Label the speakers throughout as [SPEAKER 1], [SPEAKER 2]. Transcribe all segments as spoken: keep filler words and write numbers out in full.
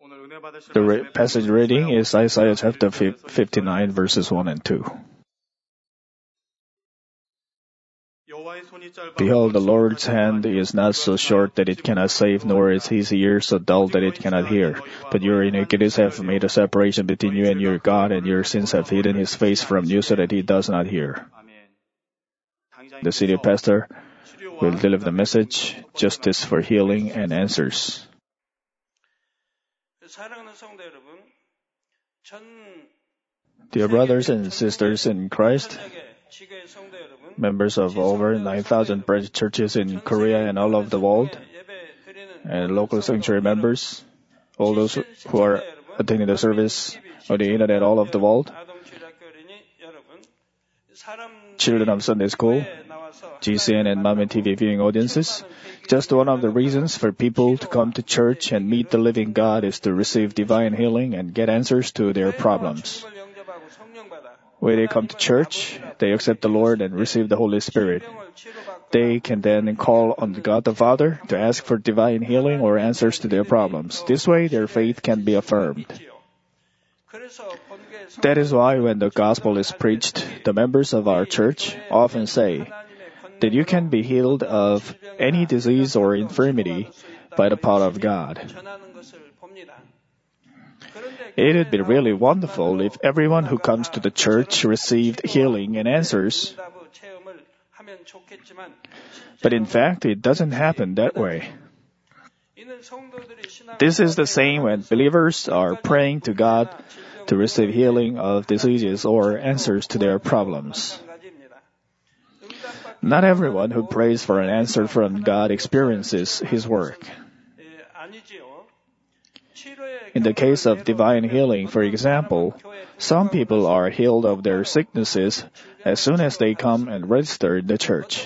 [SPEAKER 1] The re- passage reading is Isaiah chapter fifty-nine, verses one and two. Behold, the Lord's hand is not so short that it cannot save, nor is his ear so dull that it cannot hear. But your iniquities have made a separation between you and your God, and your sins have hidden his face from you so that he does not hear. The city pastor will deliver the message, Justice for Healing and Answers. Dear brothers and sisters in Christ, members of over nine thousand branch churches in Korea and all over the world, and local sanctuary members, all those who are attending the service on the internet all over the world, children of Sunday school, G C N and Mom and T V viewing audiences. Just one of the reasons for people to come to church and meet the living God is to receive divine healing and get answers to their problems. When they come to church, they accept the Lord and receive the Holy Spirit. They can then call on God the Father to ask for divine healing or answers to their problems. This way, their faith can be affirmed. That is why when the gospel is preached, the members of our church often say that you can be healed of any disease or infirmity by the power of God. It would be really wonderful if everyone who comes to the church received healing and answers. But in fact, it doesn't happen that way. This is the same when believers are praying to God to receive healing of diseases or answers to their problems. Not everyone who prays for an answer from God experiences His work. In the case of divine healing, for example, some people are healed of their sicknesses as soon as they come and register in the church.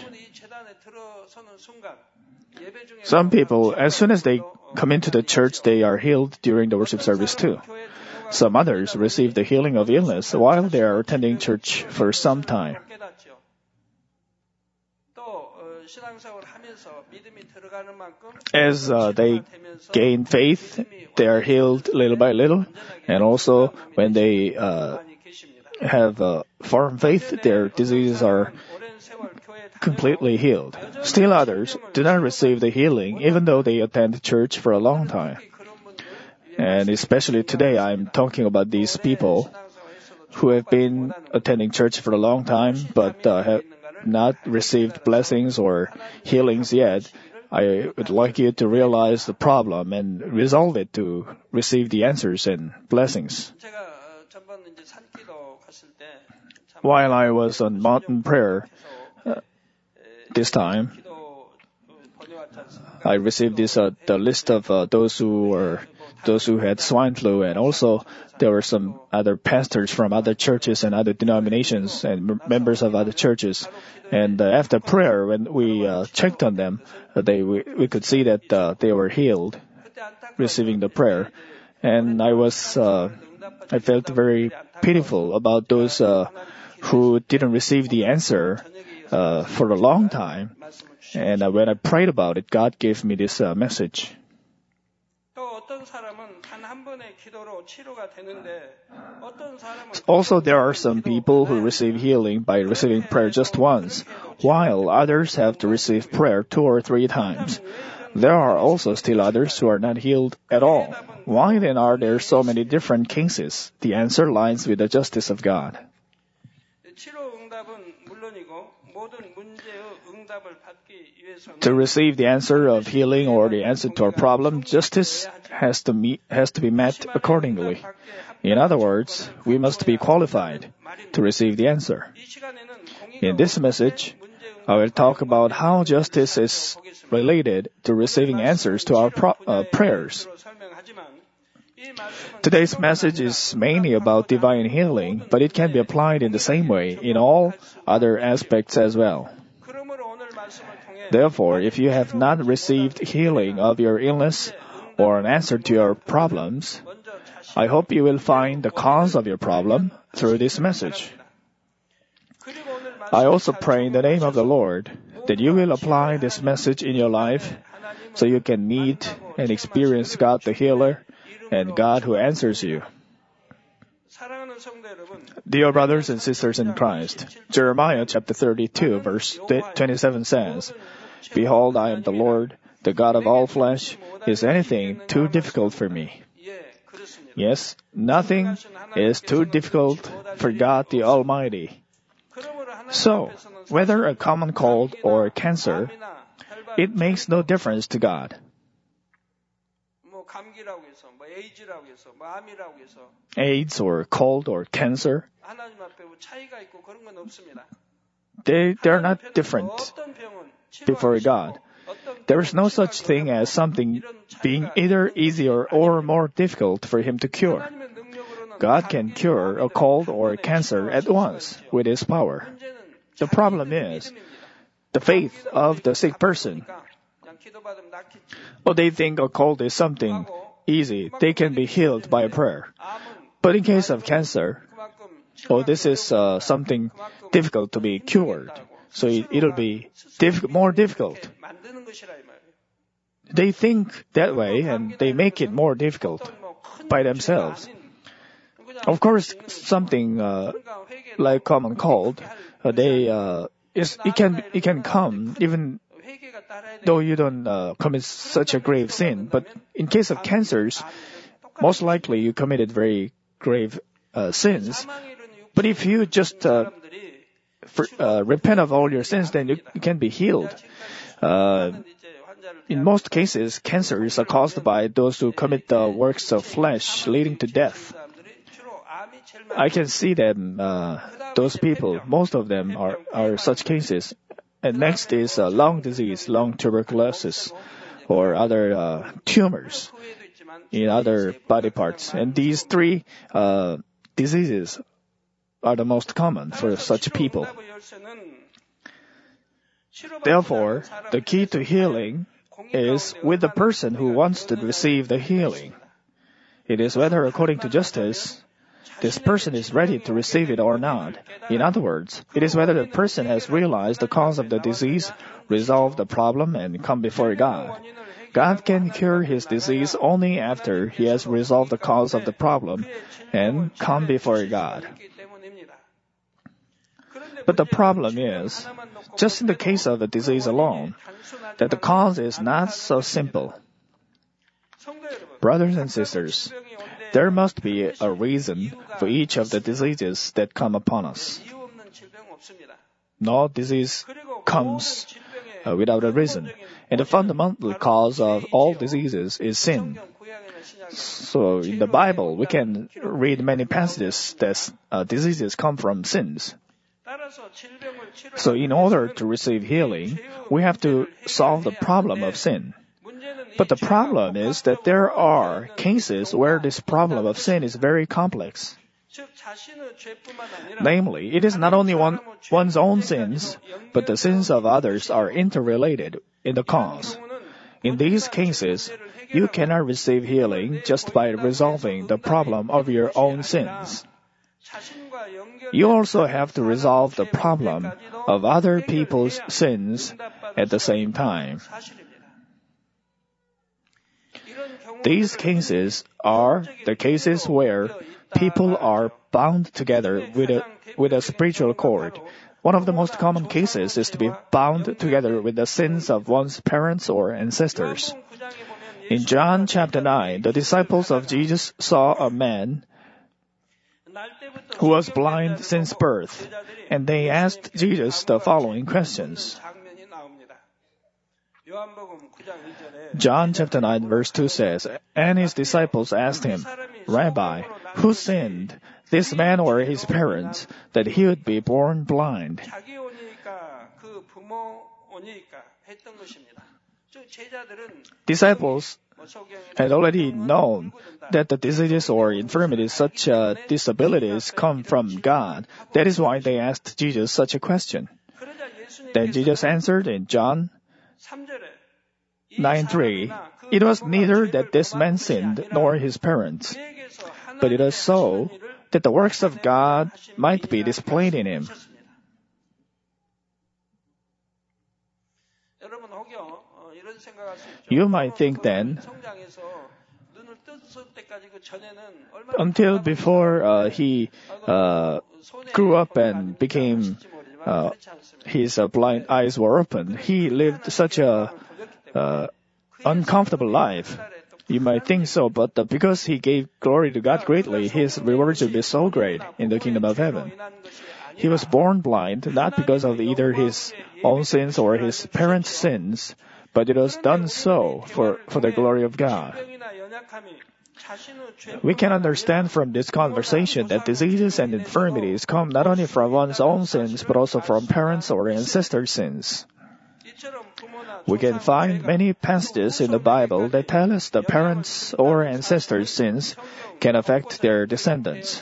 [SPEAKER 1] Some people, as soon as they come into the church, they are healed during the worship service too. Some others receive the healing of illness while they are attending church for some time. As uh, they gain faith, they are healed little by little, and also when they uh, have uh, firm faith, their diseases are completely healed. Still others do not receive the healing even though they attend church for a long time. And especially today, I'm talking about these people who have been attending church for a long time but uh, have not received blessings or healings yet. I would like you to realize the problem and resolve it to receive the answers and blessings. While I was on mountain prayer uh, this time, I received this uh, the list of uh, those who were those who had swine flu, and also there were some other pastors from other churches and other denominations and m- members of other churches. And uh, after prayer, when we uh, checked on them, uh, they we, we could see that uh, they were healed, receiving the prayer. And I was uh, I felt very pitiful about those uh, who didn't receive the answer uh, for a long time. And uh, when I prayed about it, God gave me this uh, message. Also, there are some people who receive healing by receiving prayer just once, while others have to receive prayer two or three times. There are also still others who are not healed at all. Why then are there so many different cases? The answer lies with the justice of God. To receive the answer of healing or the answer to our problem, justice has to meet, has to be met accordingly. In other words, we must be qualified to receive the answer. In this message, I will talk about how justice is related to receiving answers to our pro- uh, prayers. Today's message is mainly about divine healing, but it can be applied in the same way in all other aspects as well. Therefore, if you have not received healing of your illness or an answer to your problems, I hope you will find the cause of your problem through this message. I also pray in the name of the Lord that you will apply this message in your life so you can meet and experience God the healer and God who answers you. Dear brothers and sisters in Christ, Jeremiah chapter thirty-two verse twenty-seven says, Behold, I am the Lord, the God of all flesh. Is anything too difficult for me? Yes, nothing is too difficult for God the Almighty. So, whether a common cold or cancer, it makes no difference to God. AIDS or cold or cancer, they, they're not different before God. There is no such thing as something being either easier or more difficult for Him to cure. God can cure a cold or cancer at once with His power. The problem is the faith of the sick person. Oh, they think a cold is something easy. They can be healed by prayer. But in case of cancer, oh, this is uh, something difficult to be cured. So it, it'll be diff- more difficult. They think that way and they make it more difficult by themselves. Of course, something uh, like common cold, uh, they uh, is, it can it can come even though you don't uh, commit such a grave sin. But in case of cancers, most likely you committed very grave uh, sins. But if you just uh, for, uh, repent of all your sins, then you, you can be healed. Uh, in most cases, cancer is caused by those who commit the works of flesh, leading to death. I can see them, uh, those people, most of them are, are such cases. And next is uh, lung disease, lung tuberculosis, or other uh, tumors in other body parts. And these three uh, diseases are the most common for such people. Therefore, the key to healing is with the person who wants to receive the healing. It is whether according to justice, this person is ready to receive it or not. In other words, it is whether the person has realized the cause of the disease, resolved the problem, and come before God. God can cure his disease only after he has resolved the cause of the problem and come before God. But the problem is, just in the case of the disease alone, that the cause is not so simple. Brothers and sisters, there must be a reason for each of the diseases that come upon us. No disease comes uh, without a reason. And the fundamental cause of all diseases is sin. So in the Bible, we can read many passages that uh, diseases come from sins. So in order to receive healing, we have to solve the problem of sin. But the problem is that there are cases where this problem of sin is very complex. Namely, it is not only one, one's own sins, but the sins of others are interrelated in the cause. In these cases, you cannot receive healing just by resolving the problem of your own sins. You also have to resolve the problem of other people's sins at the same time. These cases are the cases where people are bound together with a, with a spiritual cord. One of the most common cases is to be bound together with the sins of one's parents or ancestors. In John chapter nine, the disciples of Jesus saw a man who was blind since birth, and they asked Jesus the following questions. John chapter nine verse two says, And his disciples asked him, Rabbi, who sinned, this man or his parents, that he would be born blind? Disciples had already known that the diseases or infirmities, such uh, disabilities, come from God. That is why they asked Jesus such a question. Then Jesus answered in John nine three, It was neither that this man sinned nor his parents, but it was so that the works of God might be displayed in him. You might think then, Until before uh, he uh, grew up and became, uh, his uh, blind eyes were open, he lived such a uh, uncomfortable life. You might think so, but uh, because he gave glory to God greatly, his reward should be so great in the kingdom of heaven. He was born blind, not because of either his own sins or his parents' sins, but it was done so for, for the glory of God. We can understand from this conversation that diseases and infirmities come not only from one's own sins, but also from parents' or ancestors' sins. We can find many passages in the Bible that tell us the parents' or ancestors' sins can affect their descendants.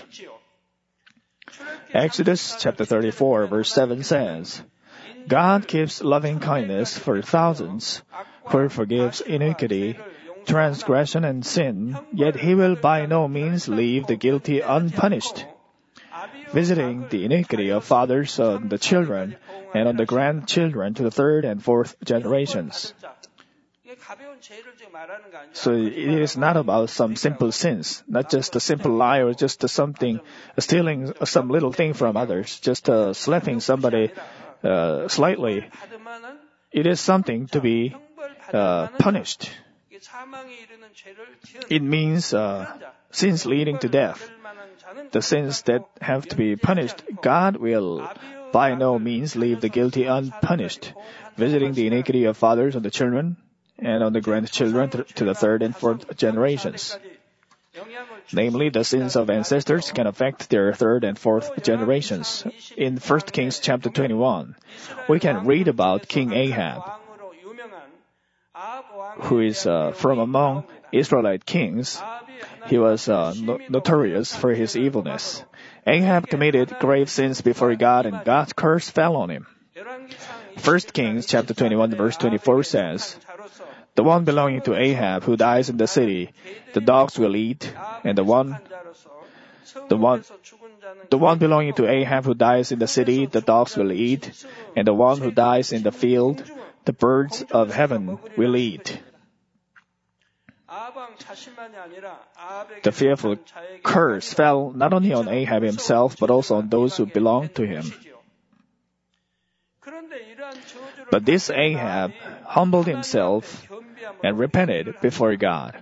[SPEAKER 1] Exodus chapter thirty-four verse seven says, God keeps loving kindness for thousands, who forgives iniquity, transgression and sin, yet he will by no means leave the guilty unpunished, visiting the iniquity of fathers on the children and on the grandchildren to the third and fourth generations. So it is not about some simple sins, not just a simple lie or just something, stealing some little thing from others, just uh, slapping somebody uh, slightly. It is something to be uh, punished. It means uh, sins leading to death. The sins that have to be punished, God will by no means leave the guilty unpunished, visiting the iniquity of fathers on the children and on the grandchildren to the third and fourth generations. Namely, the sins of ancestors can affect their third and fourth generations. In First Kings chapter twenty-one, we can read about King Ahab, who is uh, from among Israelite kings. He was uh, no- notorious for his evilness. Ahab committed grave sins before God, and God's curse fell on him. First Kings chapter twenty-one verse twenty-four says, the one belonging to Ahab who dies in the city, the dogs will eat, and the one, the one, the one belonging to Ahab who dies in the city, the dogs will eat, and the one who dies in the field, the birds of heaven will eat. The fearful curse fell not only on Ahab himself, but also on those who belonged to him. But this Ahab humbled himself and repented before God.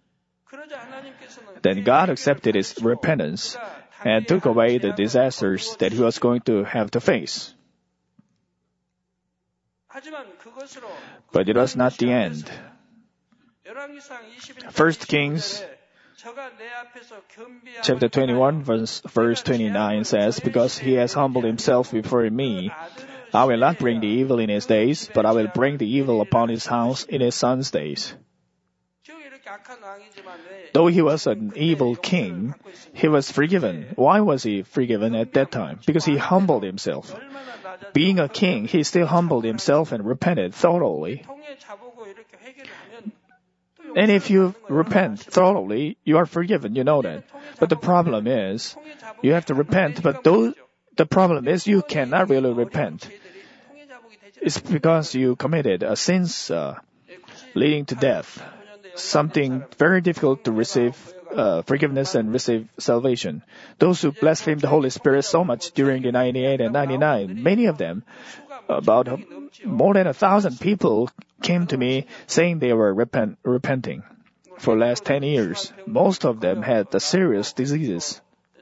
[SPEAKER 1] Then God accepted his repentance and took away the disasters that he was going to have to face. But it was not the end. First Kings chapter twenty-one verse, verse twenty-nine says, because he has humbled himself before me, I will not bring the evil in his days, but I will bring the evil upon his house in his son's days. Though he was an evil king, he was forgiven. Why was he forgiven at that time? Because he humbled himself. Being a king, he still humbled himself and repented thoroughly. And if you repent thoroughly, you are forgiven, you know that. But the problem is, you have to repent, but those, the problem is you cannot really repent. It's because you committed a sins uh, leading to death. Something very difficult to receive uh, forgiveness and receive salvation. Those who blaspheme the Holy Spirit so much during the ninety-eight and ninety-nine, many of them, about more than a thousand people came to me saying they were repent, repenting for the last ten years. Most of them had the serious diseases.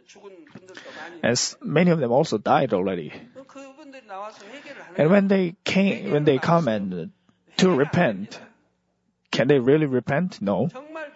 [SPEAKER 1] As many of them also died already. And when they came, when they come and to repent, can they really repent? No.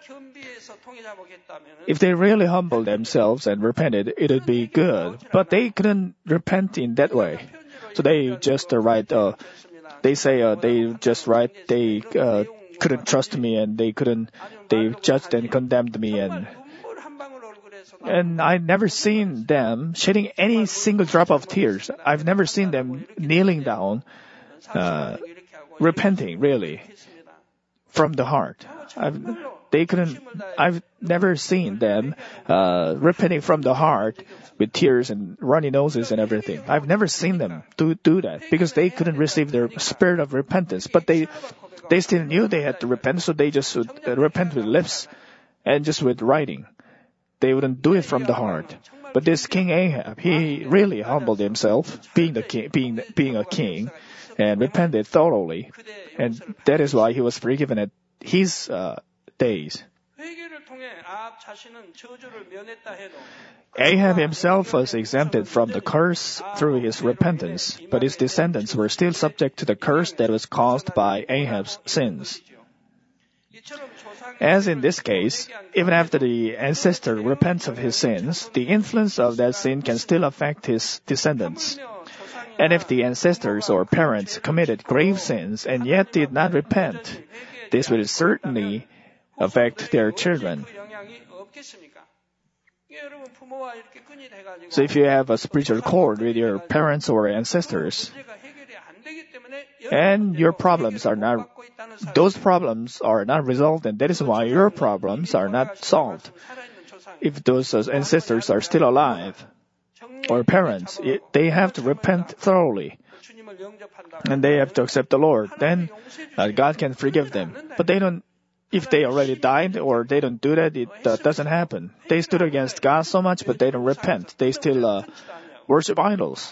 [SPEAKER 1] If they really humbled themselves and repented, it would be good. But they couldn't repent in that way. So they just uh, write, uh, they say uh, they just write, they uh, couldn't trust me and they couldn't, they judged and condemned me and And I've never seen them shedding any single drop of tears. I've never seen them kneeling down, uh, repenting, really, from the heart. I've, they couldn't, I've never seen them uh, repenting from the heart with tears and runny noses and everything. I've never seen them do, do that because they couldn't receive their spirit of repentance. But they, they still knew they had to repent, so they just would uh, repent with lips and just with writing. They wouldn't do it from the heart. But this King Ahab, he really humbled himself, being the king, being being a king, and repented thoroughly, and that is why he was forgiven at his uh, days. Ahab himself was exempted from the curse through his repentance, but his descendants were still subject to the curse that was caused by Ahab's sins. As in this case, even after the ancestor repents of his sins, the influence of that sin can still affect his descendants. And if the ancestors or parents committed grave sins and yet did not repent, this will certainly affect their children. So if you have a spiritual cord with your parents or ancestors, and your problems are not, those problems are not resolved, and that is why your problems are not solved. If those ancestors are still alive, or parents, it, they have to repent thoroughly, and they have to accept the Lord, then uh, God can forgive them. But they don't, if they already died or they don't do that, it uh, doesn't happen. They stood against God so much, but they don't repent. They still uh, worship idols.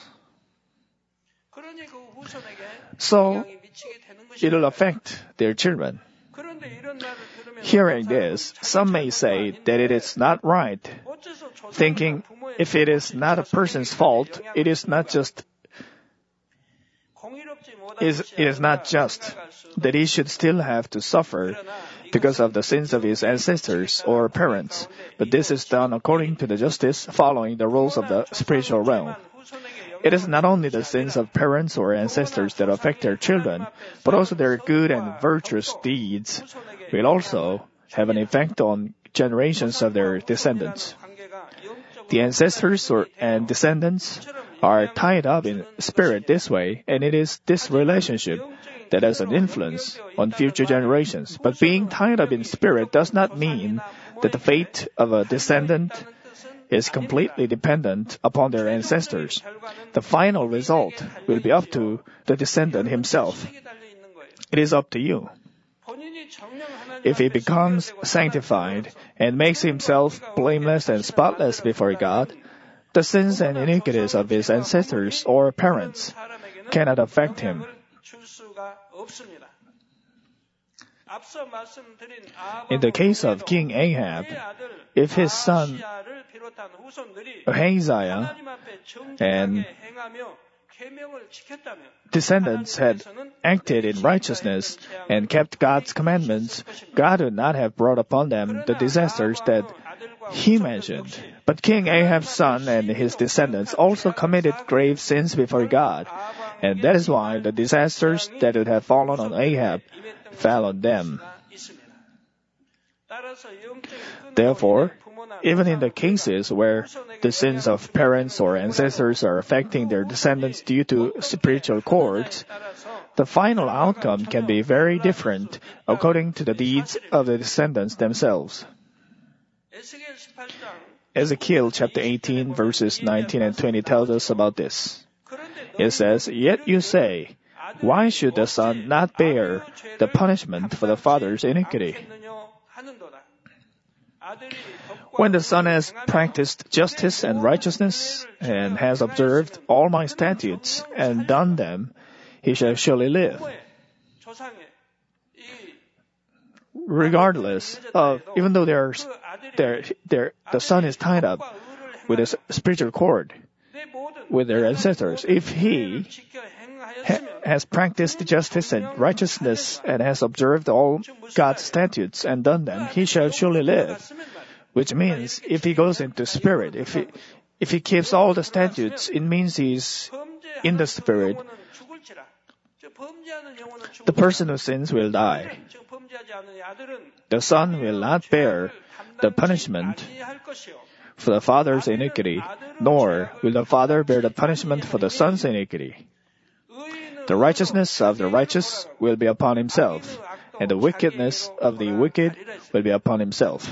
[SPEAKER 1] So, it'll affect their children. Hearing this, some may say that it is not right, thinking if it is not a person's fault, it is not just is it is not just that he should still have to suffer because of the sins of his ancestors or parents, but this is done according to the justice following the rules of the spiritual realm. It is not only the sins of parents or ancestors that affect their children, but also their good and virtuous deeds will also have an effect on generations of their descendants. The ancestors or, and descendants are tied up in spirit this way, and it is this relationship that has an influence on future generations. But being tied up in spirit does not mean that the fate of a descendant is completely dependent upon their ancestors. The final result will be up to the descendant himself. It is up to you. If he becomes sanctified and makes himself blameless and spotless before God, the sins and iniquities of his ancestors or parents cannot affect him. In the case of King Ahab, if his son Ahaziah and descendants had acted in righteousness and kept God's commandments, God would not have brought upon them the disasters that he mentioned. But King Ahab's son and his descendants also committed grave sins before God, and that is why the disasters that would have fallen on Ahab fell on them. Therefore, even in the cases where the sins of parents or ancestors are affecting their descendants due to spiritual cords, the final outcome can be very different according to the deeds of the descendants themselves. Ezekiel chapter eighteen verses nineteen and twenty tells us about this. It says, "Yet you say, why should the son not bear the punishment for the father's iniquity? When the son has practiced justice and righteousness and has observed all my statutes and done them, he shall surely live." Regardless of, even though there's, there, there, the son is tied up with a spiritual cord with their ancestors, if he ha- has practiced justice and righteousness and has observed all God's statutes and done them, he shall surely live. Which means, if he goes into spirit, if he, if he keeps all the statutes, it means he's in the spirit. The person who sins will die. The son will not bear the punishment for the father's iniquity, nor will the father bear the punishment for the son's iniquity. The righteousness of the righteous will be upon himself, and the wickedness of the wicked will be upon himself.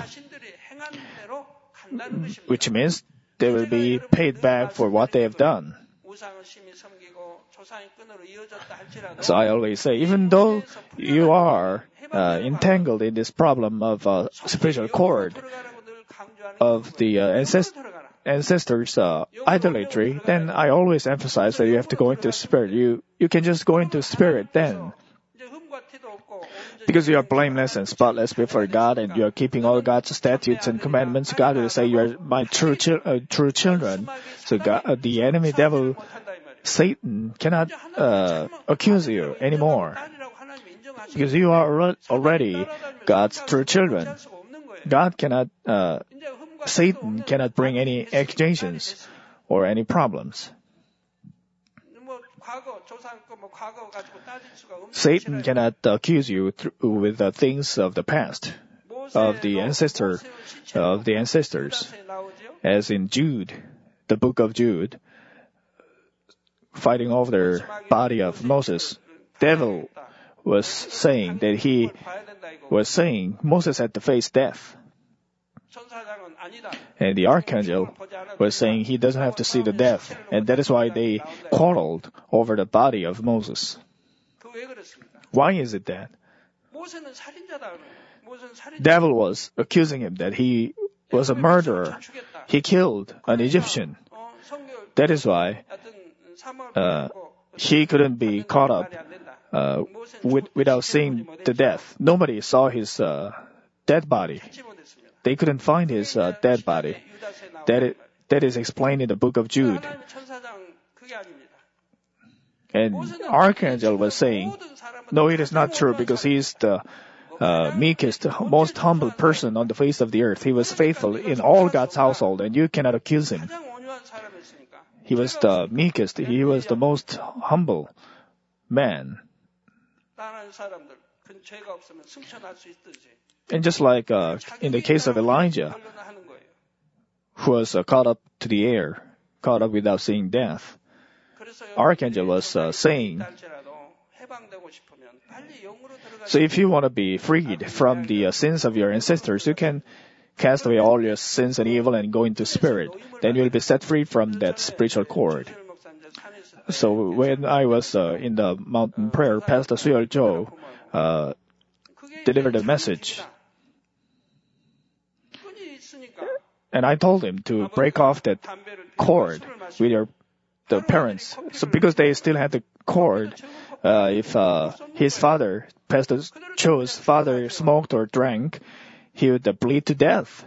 [SPEAKER 1] Which means they will be paid back for what they have done. So I always say, even though you are uh, entangled in this problem of uh, spiritual cord, of the uh, ancest- ancestors' uh, idolatry, then I always emphasize that you have to go into spirit. You you can just go into spirit then. Because you are blameless and spotless before God, and you are keeping all God's statutes and commandments, God will say you are my true chil- uh, true children. So God, uh, the enemy devil, Satan, cannot uh, accuse you anymore, because you are already God's true children. God cannot, uh, Satan cannot bring any accusations or any problems. Satan cannot accuse you th- with the things of the past, of the ancestor, of the ancestors. As in Jude, the book of Jude, fighting over the body of Moses, devil was saying that he was saying Moses had to face death. And the archangel was saying he doesn't have to see the death. And that is why they quarreled over the body of Moses. Why is it that? Devil was accusing him that he was a murderer. He killed an Egyptian. That is why uh, he couldn't be caught up uh, with, without seeing the death. Nobody saw his uh, dead body. They couldn't find his uh, dead body. That is, that is explained in the book of Jude. And archangel was saying, no, it is not true, because he is the uh, meekest, most humble person on the face of the earth. He was faithful in all God's household, and you cannot accuse him. He was the meekest. He was the most humble man. And just like uh, in the case of Elijah, who was uh, caught up to the air, caught up without seeing death, archangel was uh, saying, so if you want to be freed from the uh, sins of your ancestors, you can cast away all your sins and evil and go into spirit. Then you will be set free from that spiritual cord. So when I was uh, in the mountain prayer, Pastor Suyol Jo uh, delivered a message. And I told him to break off that cord with your the parents. So because they still had the cord, uh, if uh, his father, Pastor Cho's father, smoked or drank, he would uh, bleed to death.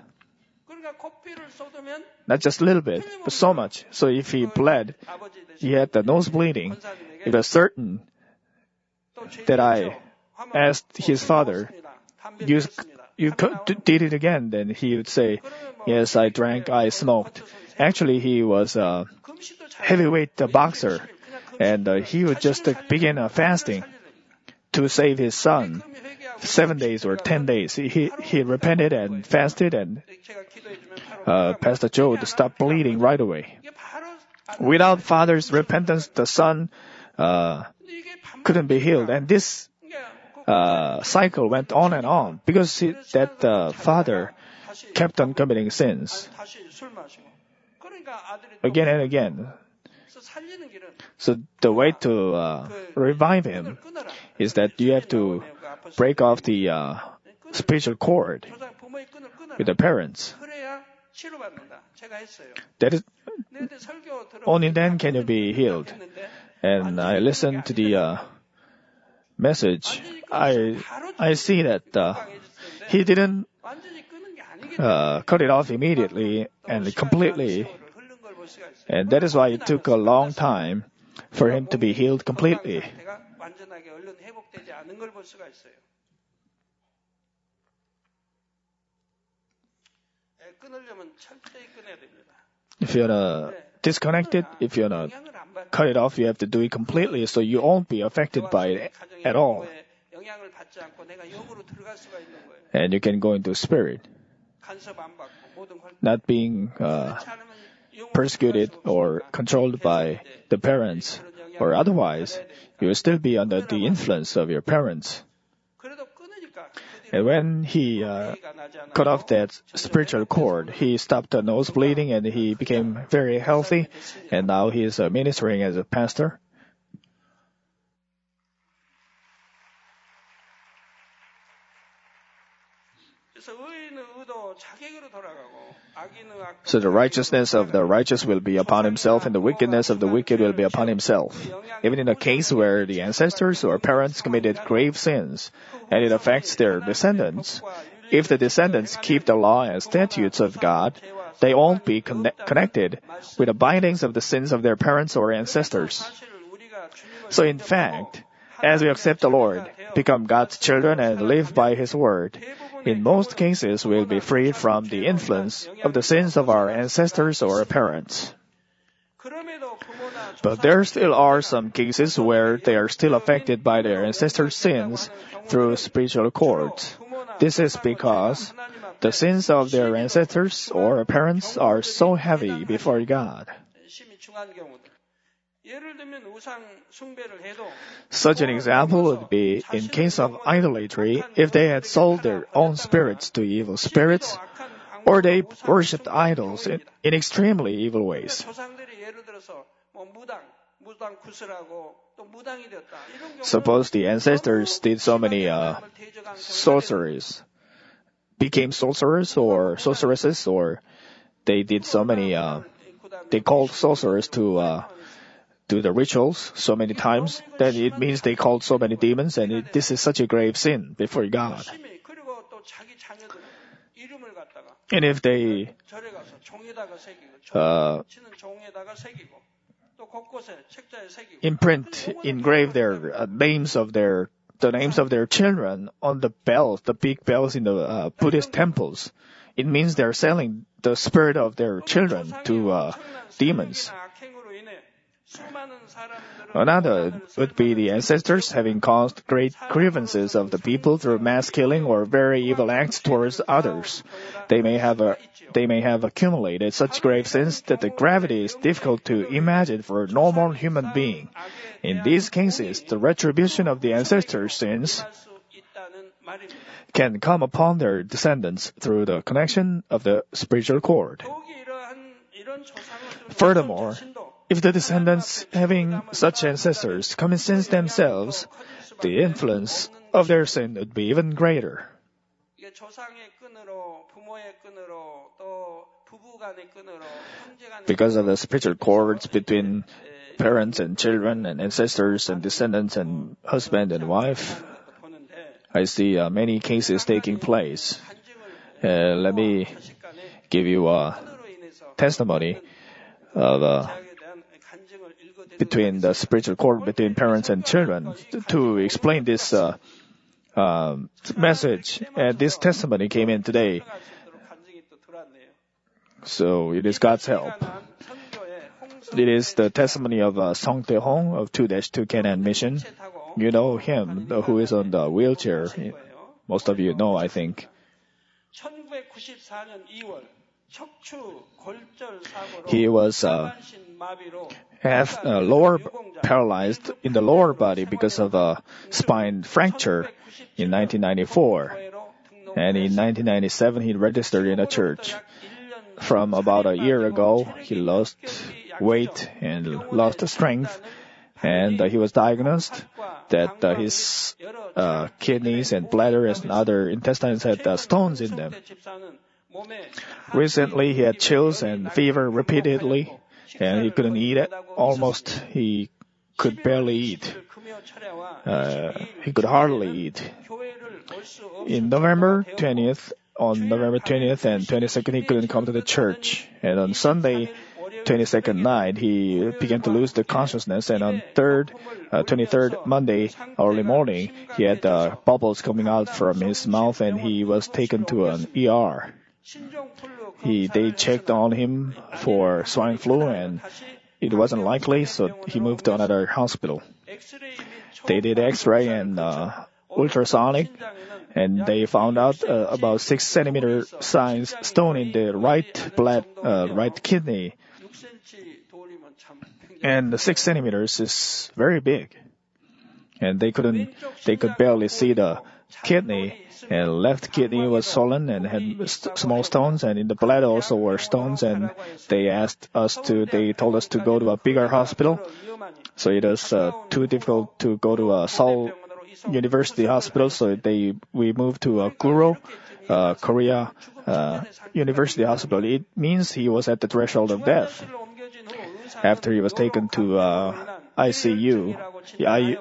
[SPEAKER 1] Not just a little bit, but so much. So if he bled, he had the nose bleeding. It was certain that I asked his father, you, you did it again, then he would say, yes, I drank, I smoked. Actually, he was a heavyweight boxer, and uh, he would just uh, begin uh, fasting to save his son. Seven days or ten days. He, he repented and fasted, and uh, Pastor Joe stopped bleeding right away. Without father's repentance, the son uh, couldn't be healed. And this uh, cycle went on and on because he, that uh, father kept on committing sins again and again. So the way to uh, revive him is that you have to break off the uh, spiritual cord with the parents. That is, only then can you be healed. And I listened to the uh, message. I I see that uh, he didn't uh, cut it off immediately and completely. And that is why it took a long time for him to be healed completely. If you want to disconnect it, if you want to cut it off, you have to do it completely so you won't be affected by it at all. And you can go into spirit, not being uh, persecuted or controlled by the parents, or otherwise, you will still be under the influence of your parents. And when he uh, cut off that spiritual cord, he stopped the nose bleeding and he became very healthy. And now he is uh, ministering as a pastor. So the righteousness of the righteous will be upon himself, and the wickedness of the wicked will be upon himself. Even in a case where the ancestors or parents committed grave sins, and it affects their descendants, if the descendants keep the law and statutes of God, they won't be conne- connected with the bindings of the sins of their parents or ancestors. So in fact, as we accept the Lord, become God's children and live by His word, in most cases we'll be freed from the influence of the sins of our ancestors or parents. But there still are some cases where they are still affected by their ancestors' sins through spiritual cords. This is because the sins of their ancestors or parents are so heavy before God. Such an example would be in case of idolatry, if they had sold their own spirits to evil spirits, or they worshipped idols in, in extremely evil ways. Suppose the ancestors did so many uh, sorceries, became sorcerers or sorceresses, or they did so many, uh, they called sorcerers to uh, do the rituals so many times, then it means they called so many demons, and it, this is such a grave sin before God. And if they uh, imprint, engrave their uh, names of their the names of their children on the bells, the big bells in the uh, Buddhist temples, it means they're selling the spirit of their children to uh, demons. Another would be the ancestors having caused great grievances of the people through mass killing or very evil acts towards others. They may have a, they may have accumulated such grave sins that the gravity is difficult to imagine for a normal human being. In these cases, the retribution of the ancestors' sins can come upon their descendants through the connection of the spiritual cord. Furthermore, if the descendants having such ancestors commit sins themselves, the influence of their sin would be even greater. Because of the spiritual cords between parents and children and ancestors and descendants and husband and wife, I see uh, many cases taking place. Uh, let me give you a testimony of uh, between the spiritual cord between parents and children to explain this uh, uh, message. And this testimony came in today. So it is God's help. It is the testimony of uh, Song Tae-hong of two dash two Canaan Mission. You know him, who is on the wheelchair. Most of you know, I think. He was uh, half uh, lower paralyzed in the lower body because of a spine fracture in nineteen ninety-four. And in nineteen ninety-seven, he registered in a church. From about a year ago, he lost weight and lost strength. And uh, he was diagnosed that uh, his uh, kidneys and bladder and other intestines had uh, stones in them. Recently, he had chills and fever repeatedly, and he couldn't eat it. Almost, he could barely eat. Uh, he could hardly eat. In November twentieth, on November twentieth and twenty-second, he couldn't come to the church. And on Sunday, twenty-second night, he began to lose the consciousness. And on third, uh, twenty-third Monday, early morning, he had uh, bubbles coming out from his mouth, and he was taken to an E R. He, they checked on him for swine flu, and it wasn't likely, so he moved to another hospital. They did X-ray and uh, ultrasonic, and they found out uh, about six centimeter size stone in the right blood, uh, right kidney. And the six centimeters is very big. And they couldn't, they could barely see the kidney. And left kidney was swollen and had st- small stones, and in the blood also were stones. And they asked us to, they told us to go to a bigger hospital. So it was uh, too difficult to go to a Seoul University hospital. So they, we moved to a Guro, uh, Korea uh, University Hospital, it means he was at the threshold of death. After he was taken to uh, I C U, the I,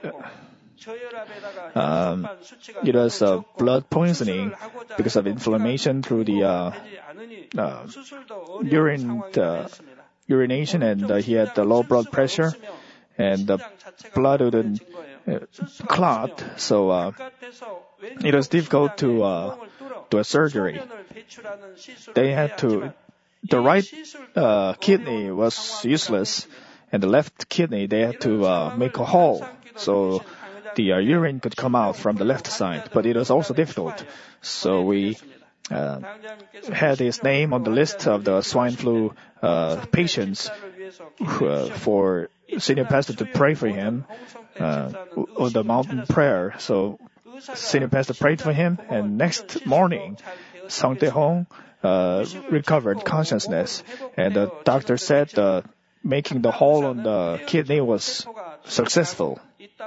[SPEAKER 1] um, it was uh, blood poisoning because of inflammation through the uh, uh, urine uh, urination, and uh, he had the low blood pressure, and the blood wouldn't uh, clot, so uh, it was difficult to uh, do a surgery. They had to, the right uh, kidney was useless, and the left kidney they had to uh, make a hole so the uh, urine could come out from the left side, but it was also difficult. So we uh, had his name on the list of the swine flu uh, patients uh, for senior pastor to pray for him uh, on the mountain prayer. So senior pastor prayed for him, and next morning, Song Tae-hong uh, recovered consciousness, and the doctor said uh, making the hole on the kidney was successful.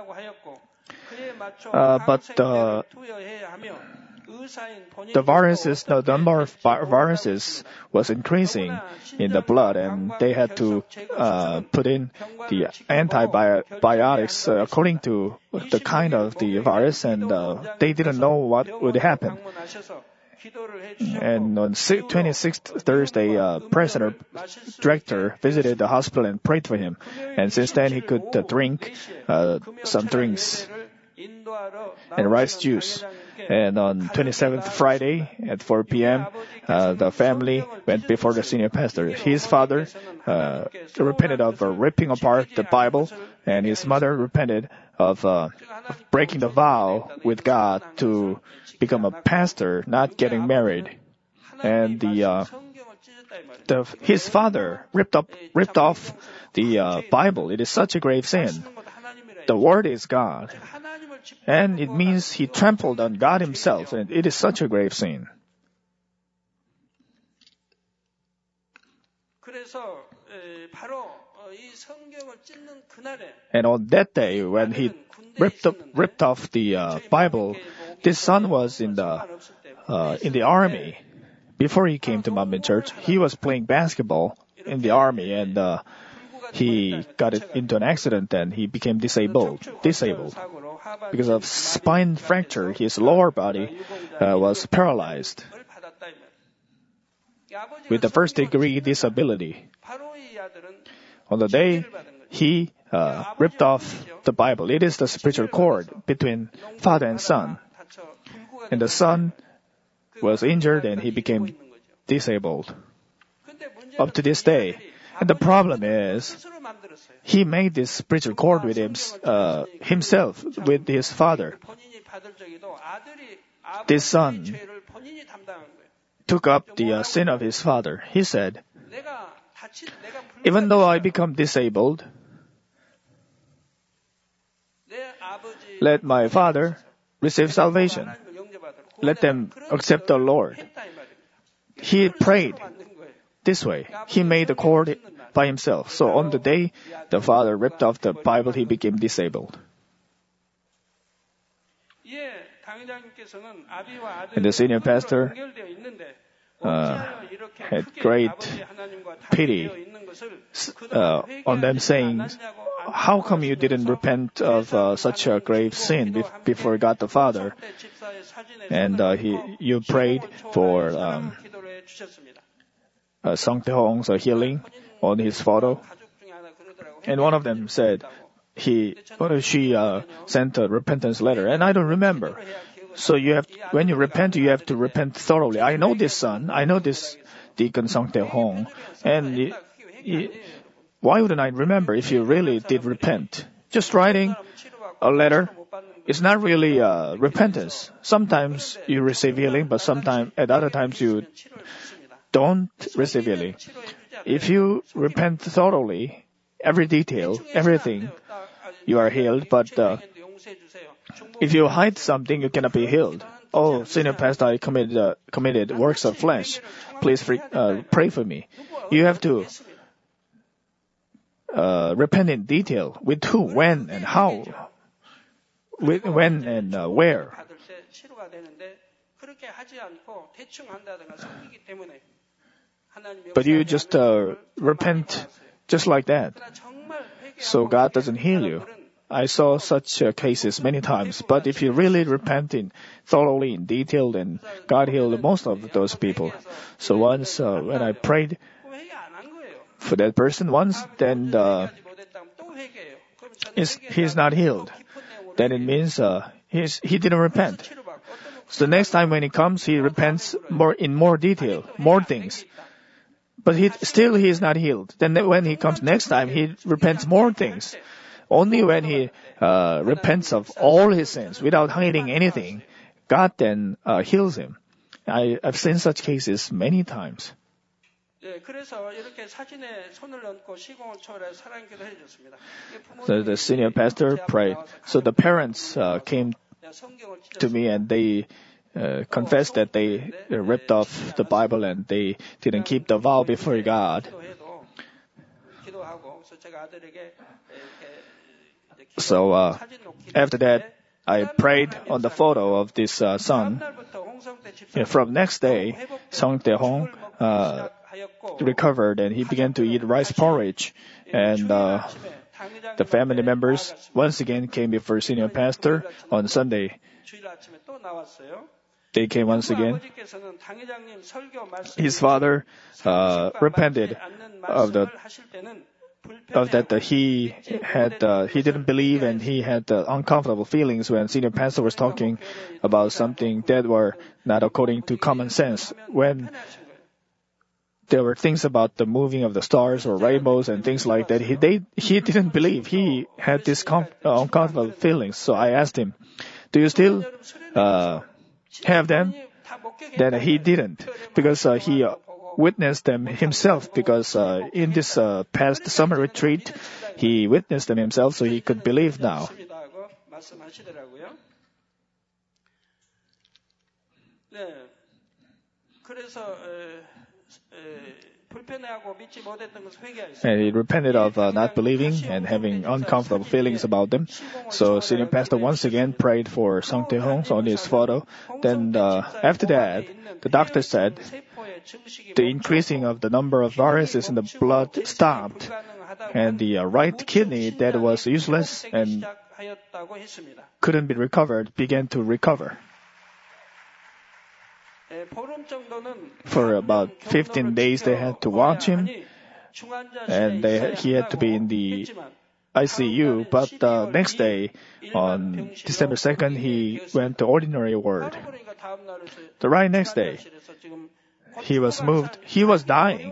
[SPEAKER 1] Uh, but uh, the viruses, the number of viruses was increasing in the blood, and they had to uh, put in the antibiotics uh, according to the kind of the virus, and uh, they didn't know what would happen. And on twenty-sixth Thursday, uh, President Director visited the hospital and prayed for him. And since then, he could uh, drink uh, some drinks and rice juice. And on twenty-seventh Friday at four p.m., uh, the family went before the senior pastor. His father uh, repented of uh, ripping apart the Bible, and his mother repented of uh, breaking the vow with God to become a pastor, not getting married. And the, uh, the his father ripped up ripped off the uh, Bible. It is such a grave sin. The Word is God, and it means he trampled on God himself, and it is such a grave sin. And on that day, when he ripped up, ripped off the uh, Bible, this son was in the uh, in the army. Before he came to Manmin Church, he was playing basketball in the army, and uh, he got it into an accident, and he became disabled. Disabled because of spine fracture. His lower body uh, was paralyzed with the first degree disability. On the day he uh, ripped off the Bible, it is the spiritual cord between father and son. And the son was injured and he became disabled up to this day. And the problem is, he made this spiritual cord with him, uh, himself, with his father. This son took up the uh, sin of his father. He said, even though I become disabled, let my father receive salvation. Let them accept the Lord. He prayed this way. He made the cord by himself. So on the day the father ripped off the Bible, he became disabled. And the senior pastor uh, had great pity uh, on them, saying, how come you didn't repent of uh, such a grave sin be- before God the Father? And uh, he, you prayed for um, uh, Song Tae-hong's uh, healing on his photo. And one of them said, he, well, she uh, sent a repentance letter, and I don't remember. So you have, when you repent, you have to repent thoroughly. I know this son, I know this Deacon Song Tae-hong, and he, he, why wouldn't I remember if you really did repent? Just writing a letter is not really uh, repentance. Sometimes you receive healing, but sometimes at other times you don't receive healing. If you repent thoroughly, every detail, everything, you are healed. But uh, if you hide something, you cannot be healed. Oh, senior pastor, I committed uh, committed works of flesh. Please free, uh, pray for me. You have to uh, repent in detail. With who, when, and how. With when and uh, where. But you just uh, repent just like that. So God doesn't heal you. I saw such uh, cases many times. But if you really repent in thoroughly in detail, then God healed most of those people. So once uh, when I prayed for that person once, then uh, he's, he's not healed. Then it means uh, he's, he didn't repent. So the next time when he comes, he repents more in more detail, more things. But he, still he is not healed. Then when he comes next time, he repents more things. Only when he uh, repents of all his sins without hiding anything, God then uh, heals him. I, I've seen such cases many times. So the senior pastor prayed. So the parents uh, came to me and they uh, confessed that they uh, ripped off the Bible and they didn't keep the vow before God. So uh, after that, I prayed on the photo of this uh, son. And from next day, Song Tae-hong uh, recovered and he began to eat rice porridge. And uh, the family members once again came before senior pastor on Sunday. They came once again. His father uh, repented of the of that uh, he had uh, he didn't believe and he had uh, uncomfortable feelings when senior pastor was talking about something that were not according to common sense. When there were things about the moving of the stars or rainbows and things like that, he they he didn't believe. He had these com- uh, uncomfortable feelings. So I asked him, "Do you still uh, have them?" Then he didn't, because uh, he uh, witnessed them himself, because uh, in this uh, past summer retreat, he witnessed them himself, so he could believe now. And he repented of uh, not believing and having uncomfortable feelings about them. So senior pastor once again prayed for Song Tae-hong on his photo. Then uh, after that, the doctor said the increasing of the number of viruses in the blood stopped, and the uh, right kidney that was useless and couldn't be recovered began to recover. For about fifteen days, they had to watch him, and they, he had to be in the I C U. But the uh, next day, on December second, he went to ordinary ward. The right next day, he was moved. He was dying.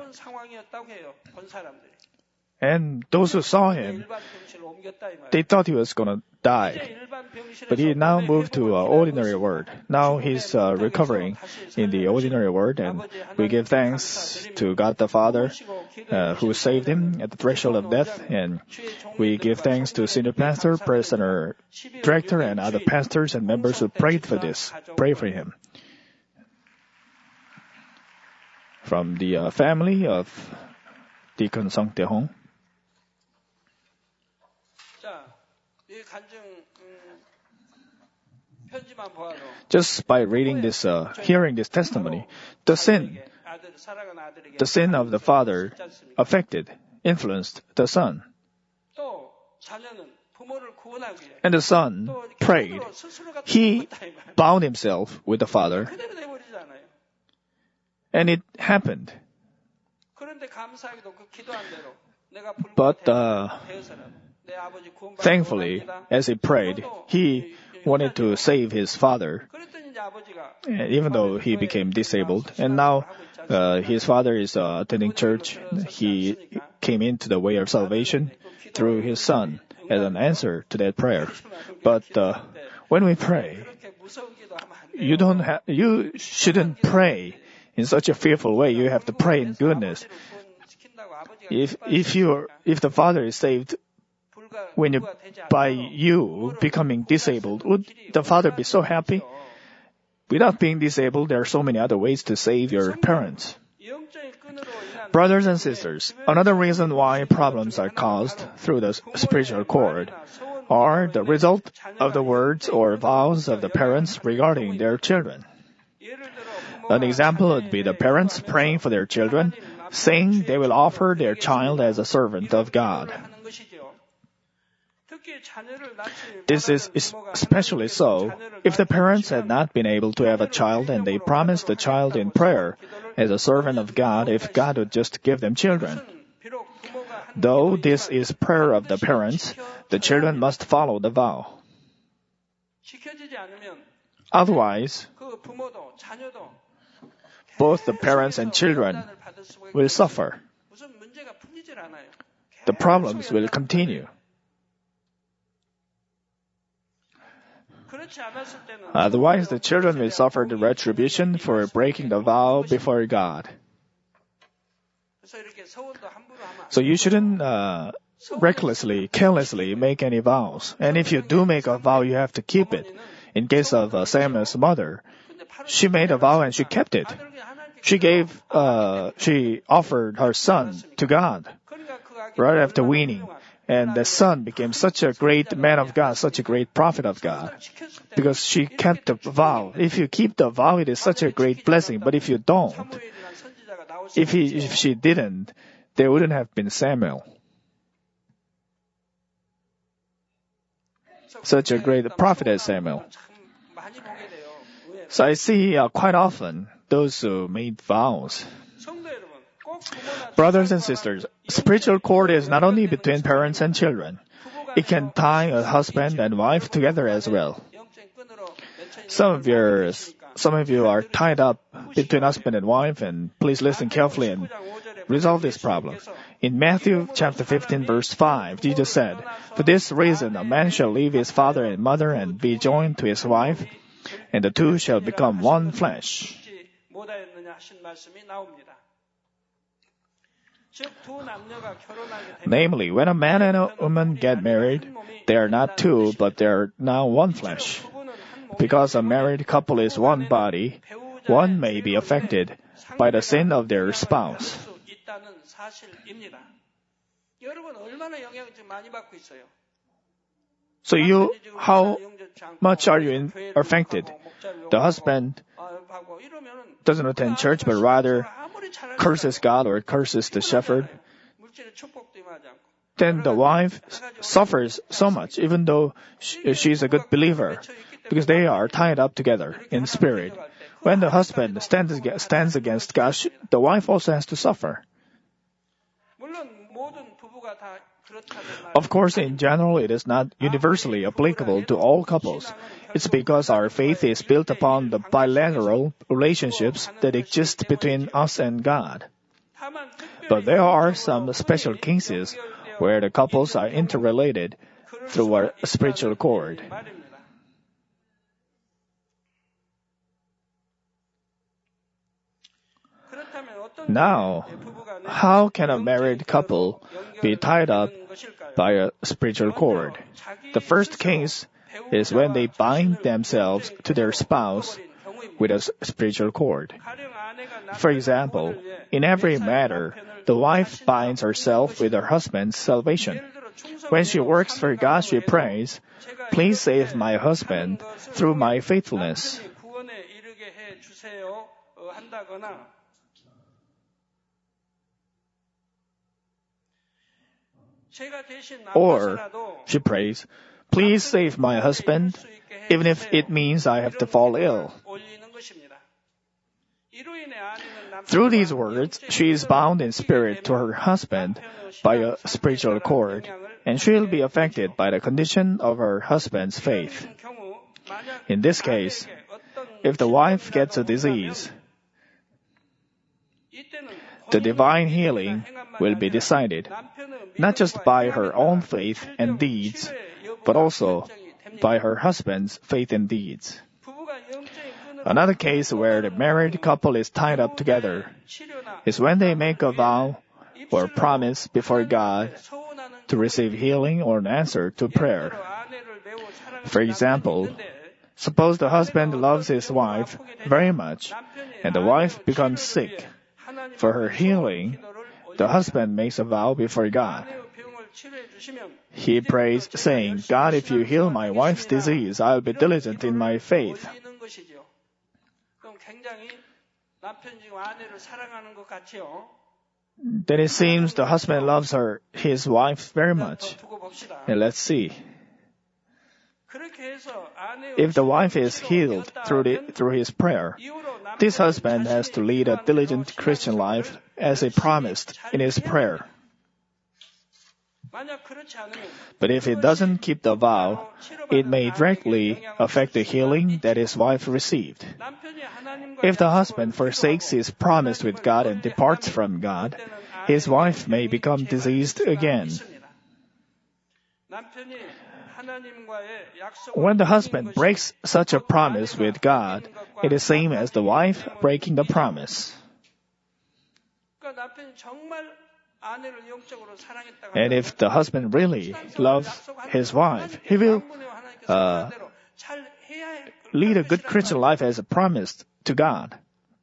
[SPEAKER 1] And those who saw him, they thought he was going to die. But he now moved to uh, ordinary ward. Now he's uh, recovering in the ordinary ward, and we give thanks to God the Father uh, who saved him at the threshold of death, and we give thanks to senior pastor, president, director, and other pastors and members who prayed for this. Pray for him. From the uh, family of Deacon Song Tae-hong. Just by reading this, uh, hearing this testimony, the sin, the sin of the father affected, influenced the son. And the son prayed. He bound himself with the father. And it happened. But uh, thankfully, as he prayed, he wanted to save his father, even though he became disabled. And now uh, his father is uh, attending church. He came into the way of salvation through his son as an answer to that prayer. But uh, when we pray, you don't ha- you shouldn't pray in such a fearful way. You have to pray in goodness. If if you if the father is saved when you by you becoming disabled, would the father be so happy? Without being disabled, there are so many other ways to save your parents. Brothers and sisters, another reason why problems are caused through the spiritual cord are the result of the words or vows of the parents regarding their children. An example would be the parents praying for their children, saying they will offer their child as a servant of God. This is especially so if the parents had not been able to have a child and they promised the child in prayer as a servant of God if God would just give them children. Though this is prayer of the parents, the children must follow the vow. Otherwise, both the parents and children will suffer. The problems will continue. Otherwise, the children will suffer the retribution for breaking the vow before God. So you shouldn't uh, recklessly, carelessly make any vows. And if you do make a vow, you have to keep it. In case of uh, Samuel's mother, she made a vow and she kept it. She gave, uh, she offered her son to God right after weaning. And the son became such a great man of God, such a great prophet of God, because she kept the vow. If you keep the vow, it is such a great blessing. But if you don't, if he, if she didn't, there wouldn't have been Samuel. Such a great prophet as Samuel. So I see uh, quite often those who made vows. Brothers and sisters, spiritual cord is not only between parents and children. It can tie a husband and wife together as well. Some of your, some of you are tied up between husband and wife, and please listen carefully and resolve this problem. In Matthew chapter fifteen verse five, Jesus said, "For this reason a man shall leave his father and mother and be joined to his wife, and the two shall become one flesh." Namely, when a man and a woman get married, they are not two, but they are now one flesh. Because a married couple is one body, one may be affected by the sin of their spouse. So you, how much are you in, affected? The husband doesn't attend church, but rather curses God or curses the shepherd. Then the wife suffers so much, even though she is a good believer, because they are tied up together in spirit. When the husband stands, stands against God, the wife also has to suffer. Of course, in general, it is not universally applicable to all couples. It's because our faith is built upon the bilateral relationships that exist between us and God. But there are some special cases where the couples are interrelated through a spiritual cord. Now, how can a married couple be tied up by a spiritual cord? The first case is when they bind themselves to their spouse with a spiritual cord. For example, in every matter, the wife binds herself with her husband's salvation. When she works for God, she prays, "Please save my husband through my faithfulness." Or she prays, "Please save my husband, even if it means I have to fall ill." Through these words, she is bound in spirit to her husband by a spiritual cord, and she will be affected by the condition of her husband's faith. In this case, if the wife gets a disease, the divine healing will be decided, not just by her own faith and deeds, but also by her husband's faith and deeds. Another case where the married couple is tied up together is when they make a vow or promise before God to receive healing or an answer to prayer. For example, suppose the husband loves his wife very much and the wife becomes sick. For her healing, the husband makes a vow before God. He prays, saying, "God, if you heal my wife's disease, I'll be diligent in my faith." then it seems the husband loves her, his wife very much. And let's see. If the wife is healed through, the, through his prayer, this husband has to lead a diligent Christian life as he promised in his prayer. But if he doesn't keep the vow, it may directly affect the healing that his wife received. If the husband forsakes his promise with God and departs from God, his wife may become diseased again. When the husband breaks such a promise with God, it is same as the wife breaking the promise. And if the husband really loves his wife, he will uh, lead a good Christian life as promised to God.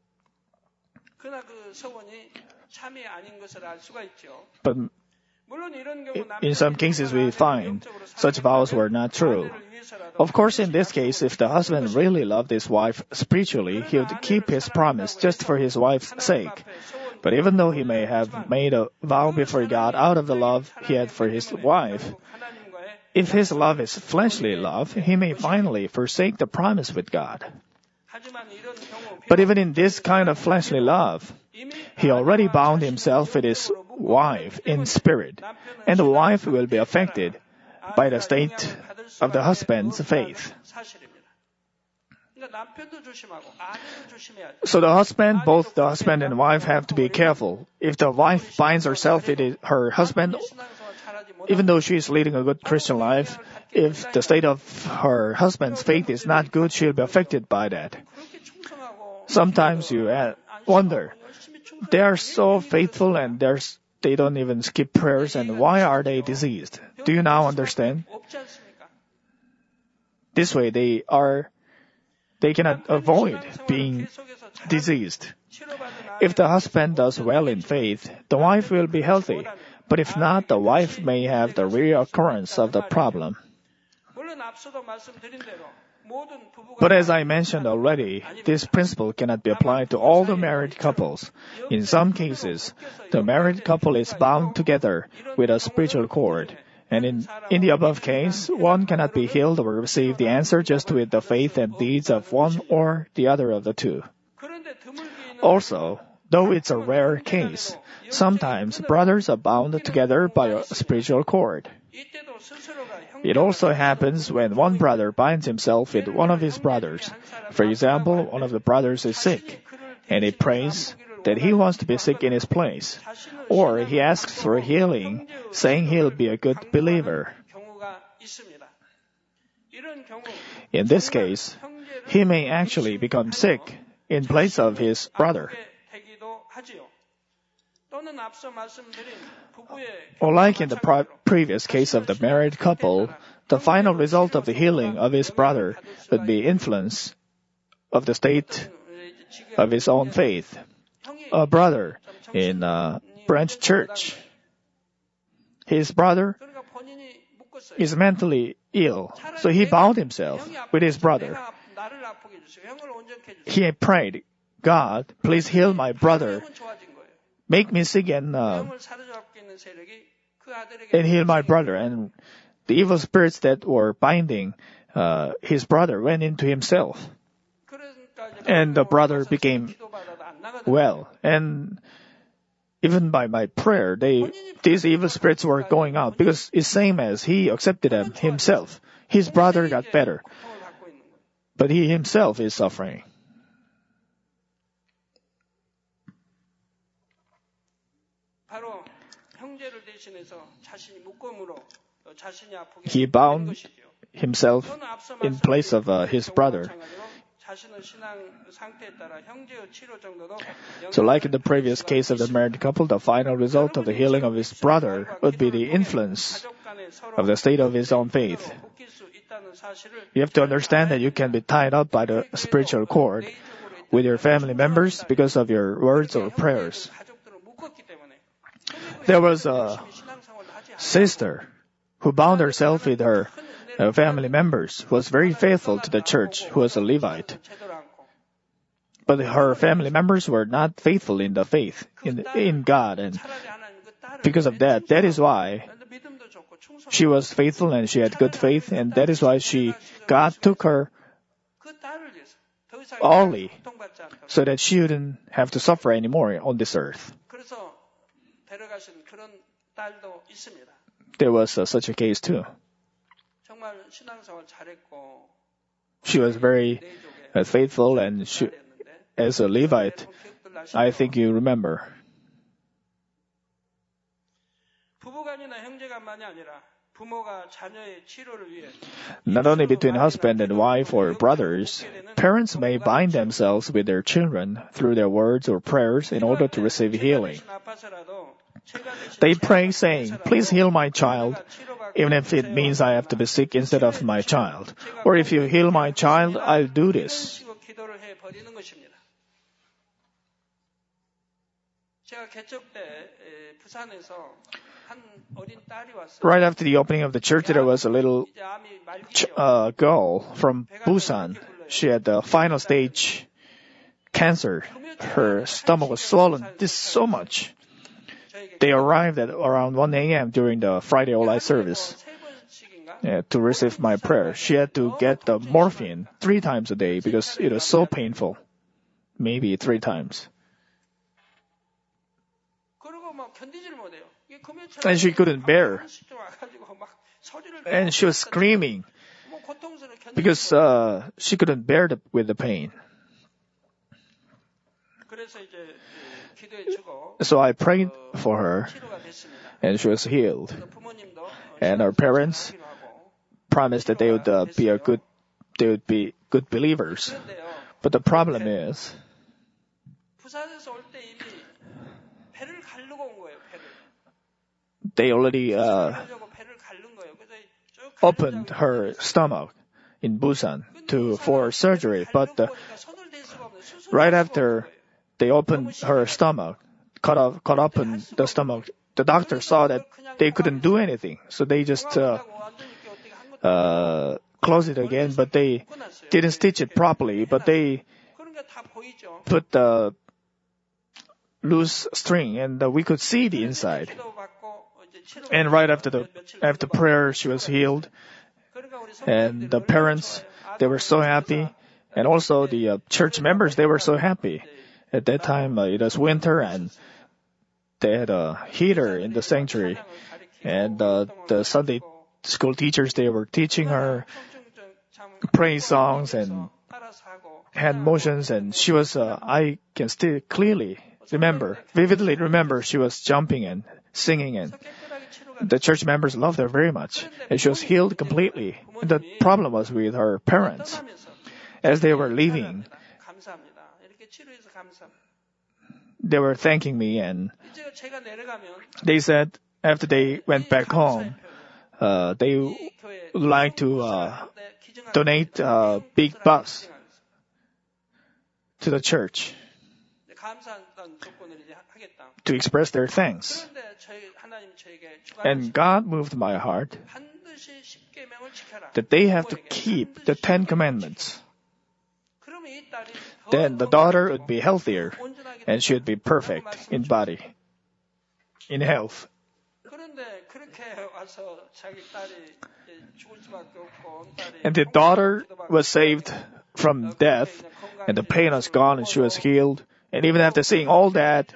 [SPEAKER 1] But in some cases we find such vows were not true. Of course, in this case, if the husband really loved his wife spiritually, he would keep his promise just for his wife's sake. But even though he may have made a vow before God out of the love he had for his wife, if his love is fleshly love, he may finally forsake the promise with God. But even in this kind of fleshly love, he already bound himself with his wife in spirit, and the wife will be affected by the state of the husband's faith. So the husband, both the husband and wife have to be careful. If the wife binds herself with her husband, even though she is leading a good Christian life, if the state of her husband's faith is not good, she'll be affected by that. Sometimes you wonder, they are so faithful and they're, they don't even skip prayers, and why are they diseased? Do you now understand? This way they are They cannot avoid being diseased. If the husband does well in faith, the wife will be healthy. But if not, the wife may have the reoccurrence of the problem. But as I mentioned already, this principle cannot be applied to all the married couples. In some cases, the married couple is bound together with a spiritual cord. And in, in the above case, one cannot be healed or receive the answer just with the faith and deeds of one or the other of the two. Also, though it's a rare case, sometimes brothers are bound together by a spiritual cord. It also happens when one brother binds himself with one of his brothers. For example, one of the brothers is sick, and he prays that he wants to be sick in his place, or he asks for healing, saying he'll be a good believer. In this case, he may actually become sick in place of his brother. Or like in the pro- previous case of the married couple, the final result of the healing of his brother would be influence of the state of his own faith. A brother in a branch church, his brother is mentally ill, so he bound himself with his brother. He prayed, God, please heal my brother, make me sick and, uh, and heal my brother. And the evil spirits that were binding uh, his brother went into himself. And the brother became well. And even by my prayer, they these evil spirits were going out because it's same as he accepted them himself. His brother got better, but he himself is suffering. He bound himself in place of uh, his brother. So like in the previous case of the married couple, the final result of the healing of his brother would be the influence of the state of his own faith. You have to understand that you can be tied up by the spiritual cord with your family members because of your words or prayers. There was a sister who bound herself with her family members, who was very faithful to the church, who was a Levite. But her family members were not faithful in the faith, in, in God. And because of that, that is why she was faithful and she had good faith. And that is why she, God took her early so that she wouldn't have to suffer anymore on this earth. There was uh, such a case too. She was very uh, faithful and she, as a Levite, I think you remember. Not only between husband and wife or brothers, parents may bind themselves with their children through their words or prayers in order to receive healing. They pray saying, "Please heal my child," even if it means I have to be sick instead of my child. Or if you heal my child, I'll do this. Right after the opening of the church, there was a little ch- uh, girl from Busan. She had the final stage cancer. Her stomach was swollen this so much. They arrived at around one a.m. during the Friday All Night service uh, to receive my prayer. She had to get the morphine three times a day because it was so painful. Maybe three times. And she couldn't bear. And she was screaming because uh, she couldn't bear the, with the pain. So I prayed for her and she was healed. And her parents promised that they would uh, be a good, they would be good believers. But the problem is, they already uh, opened her stomach in Busan to for surgery, but uh, right after they opened her stomach, cut off, cut open the stomach, the doctor saw that they couldn't do anything, so they just uh, uh, closed it again. But they didn't stitch it properly. But they put the loose string, and uh, we could see the inside. And right after the after prayer, she was healed. And the parents, they were so happy. And also the uh, church members, they were so happy. At that time, uh, it was winter and they had a heater in the sanctuary. And uh, the Sunday school teachers, they were teaching her praise songs and hand motions. And she was, uh, I can still clearly remember, vividly remember, she was jumping and singing, and the church members loved her very much. And she was healed completely. And the problem was with her parents. As they were leaving, they were thanking me, and they said after they went back home, uh, they would like to uh, donate a big bus to the church to express their thanks. And God moved my heart that they have to keep the Ten Commandments. Then the daughter would be healthier and she would be perfect in body, in health. And the daughter was saved from death, and the pain was gone, and she was healed. And even after seeing all that,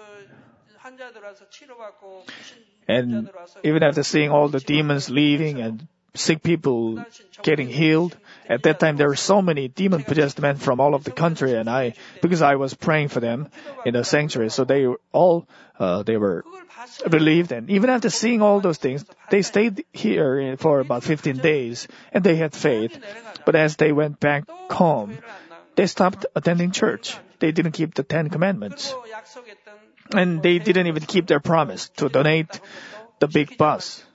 [SPEAKER 1] and even after seeing all the demons leaving and sick people getting healed, at that time there were so many demon-possessed men from all of the country, and I, because I was praying for them in the sanctuary, so they all, uh, they were relieved. And even after seeing all those things, they stayed here for about fifteen days, and they had faith. But as they went back home, they stopped attending church. They didn't keep the Ten Commandments. And they didn't even keep their promise to donate the big bus.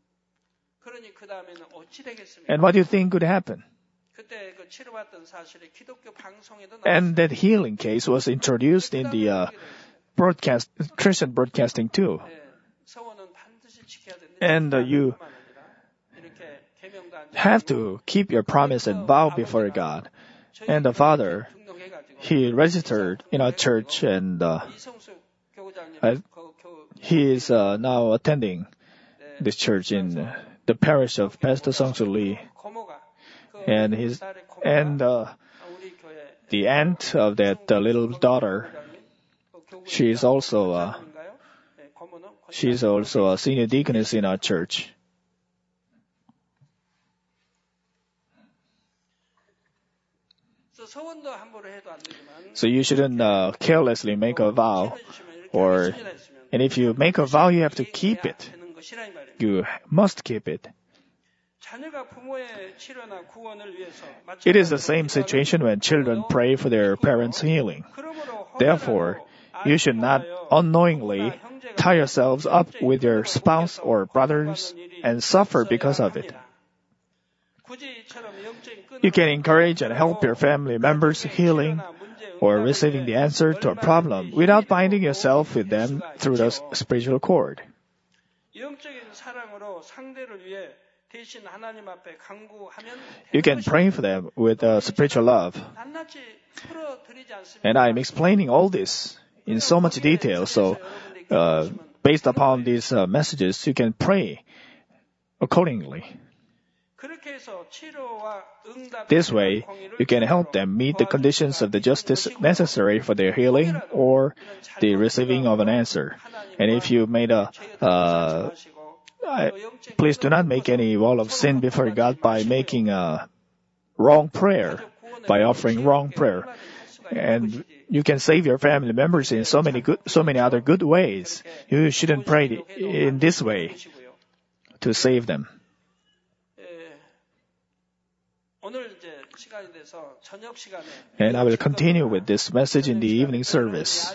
[SPEAKER 1] And what do you think could happen? And that healing case was introduced in the uh, broadcast, Christian broadcasting too. And uh, you have to keep your promise and vow before God. And the Father he registered in our church, and uh, I, he is uh, now attending this church in uh, the parish of Pastor Song-Soo Lee. And his and uh, the aunt of that uh, little daughter, she is also uh, she is also a senior deaconess in our church. So you shouldn't uh, carelessly make a vow, or and if you make a vow, you have to keep it. You must keep it. It is the same situation when children pray for their parents' healing. Therefore, you should not unknowingly tie yourselves up with your spouse or brothers and suffer because of it. You can encourage and help your family members healing or receiving the answer to a problem without binding yourself with them through the spiritual cord. You can pray for them with uh, spiritual love. And I'm explaining all this in so much detail, so uh, based upon these uh, messages, you can pray accordingly. This way, you can help them meet the conditions of the justice necessary for their healing or the receiving of an answer. And if you made a uh, I, please do not make any wall of sin before God by making a wrong prayer, by offering wrong prayer. And you can save your family members in so many good, so many other good ways. You shouldn't pray in this way to save them. And I will continue with this message in the evening service.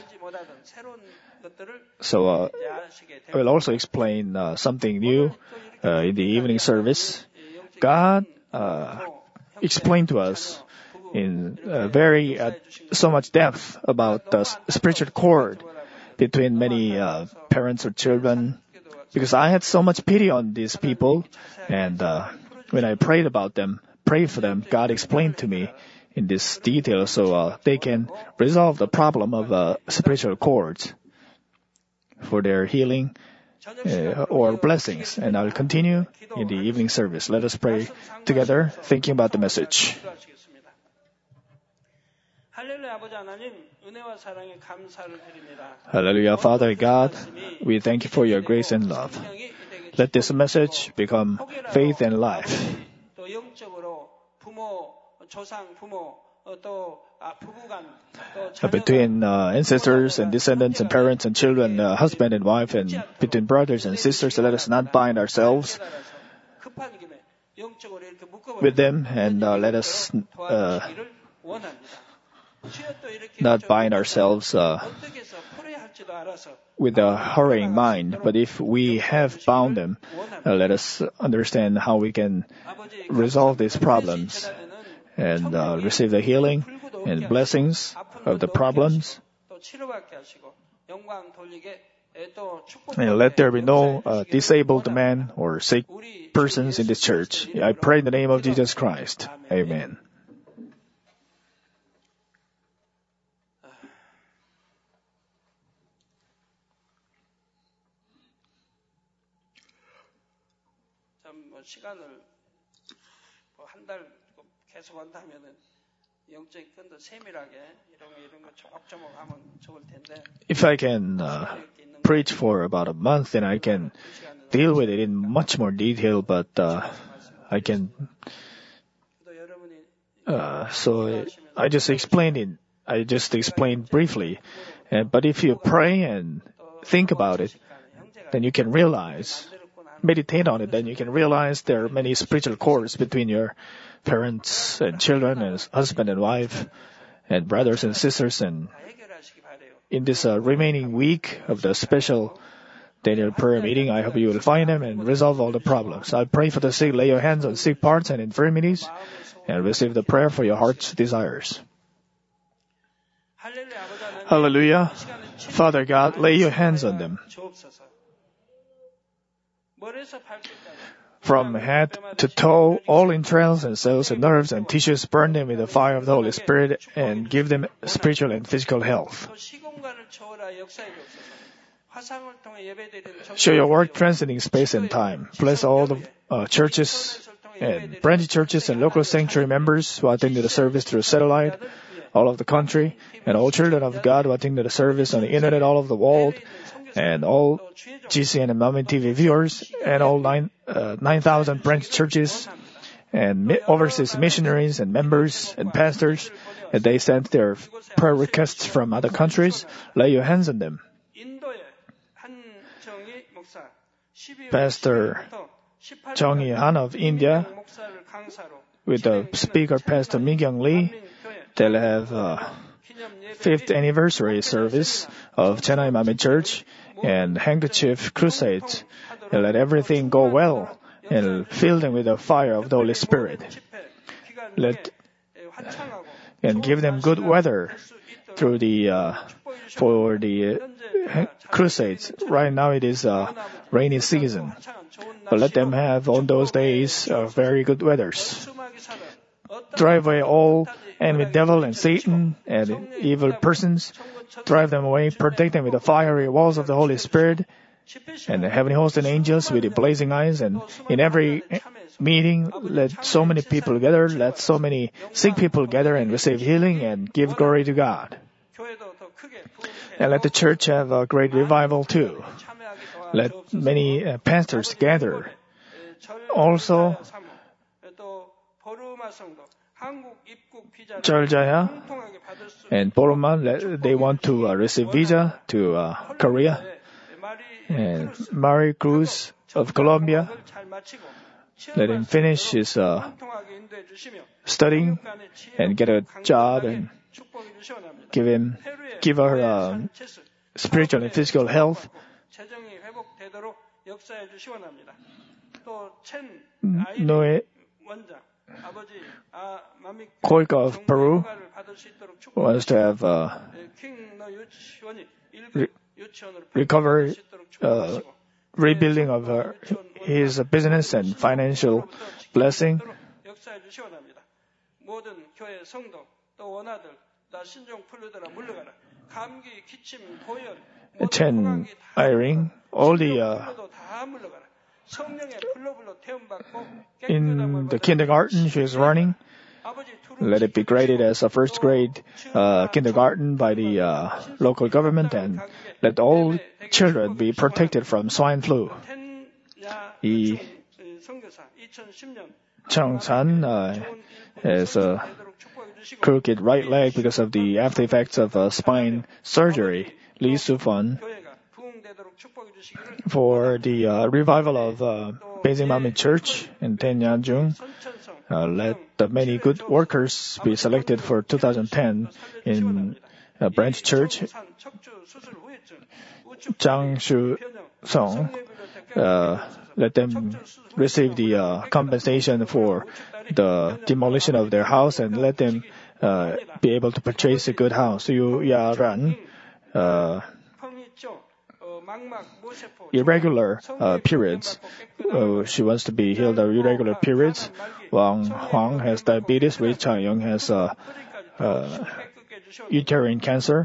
[SPEAKER 1] So uh, I will also explain uh, something new uh, in the evening service. God uh, explained to us in uh, very uh, so much depth about the spiritual cord between many uh, parents or children, because I had so much pity on these people, and uh, when I prayed about them, prayed for them, God explained to me in this detail so uh, they can resolve the problem of uh, spiritual cords for their healing uh, or blessings. And I'll continue in the evening service. Let us pray together, thinking about the message. Hallelujah, Father God, we thank you for your grace and love. Let this message become faith and life. Uh, between uh, ancestors and descendants and parents and children, uh, husband and wife, and between brothers and sisters, let us not bind ourselves with them, and uh, let us uh, not bind ourselves uh, with a hurrying mind. But if we have bound them, uh, let us understand how we can resolve these problems and uh, receive the healing and blessings of the problems. And let there be no uh, disabled man or sick persons in this church. I pray in the name of Jesus Christ. Amen. If I can uh, preach for about a month, then I can deal with it in much more detail, but uh, I can... Uh, so I just explained it. I just explained briefly. Uh, but if you pray and think about it, then you can realize, meditate on it, then you can realize there are many spiritual cords between your parents and children and husband and wife and brothers and sisters. And in this uh, remaining week of the special Daniel prayer meeting, I hope you will find them and resolve all the problems. I pray for the sick. Lay your hands on sick parts and infirmities and receive the prayer for your heart's desires. Hallelujah. Father God, lay your hands on them. from head to toe, all entrails and cells and nerves and tissues, burn them with the fire of the Holy Spirit and give them spiritual and physical health. Show your work transcending space and time. Bless all the uh, churches and branch churches and local sanctuary members who attend to the service through satellite, all of the country, and all children of God who attend to the service on the internet all over the world, and all G C N and Manmin T V viewers, and all nine uh, nine thousand branch churches, and mi- overseas missionaries and members and pastors, and they sent their prayer requests from other countries. Lay your hands on them. Pastor Jung Han of India, with the speaker Pastor Mingyong Lee, they'll have a fifth anniversary service of Chennai Manmin Church and handkerchief crusades. And let everything go well and fill them with the fire of the Holy Spirit. Let and give them good weather through the uh, for the uh, crusades. Right now it is a rainy season, but let them have on those days uh, very good weathers. Drive away all enemy devil and Satan and evil persons. Drive them away, protect them with the fiery walls of the Holy Spirit, and the heavenly hosts and angels with the blazing eyes. And in every meeting, let so many people gather, let so many sick people gather and receive healing and give glory to God. And let the church have a great revival too. Let many uh, pastors gather. Also, Georgia and Boroman, they want to uh, receive visa to uh, Korea. And Mary Cruz of Colombia, let him finish his uh, studying and get a job and give him, give her uh, spiritual and physical health. Noe Koika of Peru wants to have uh, re- recover uh, rebuilding of uh, his business and financial blessing. Chen Iring, all the uh, in the kindergarten she is running, let it be graded as a first grade uh, kindergarten by the uh, local government, and let all children be protected from swine flu. Yi Chang-chan uh, has a crooked right leg because of the after effects of uh, spine surgery. Lee Su-fun, for the uh, revival of uh, Beijing Manmin Church in Tenyanjung, uh, let the many good workers be selected for two thousand ten in a branch church. Zhang Shu-song, uh, let them receive the uh, compensation for the demolition of their house and let them uh, be able to purchase a good house. Yu Ya-ran, uh, irregular uh, periods. Uh, she wants to be healed of irregular periods. Wang Huang has diabetes. Wei Chang-young has uh, uh, uterine cancer.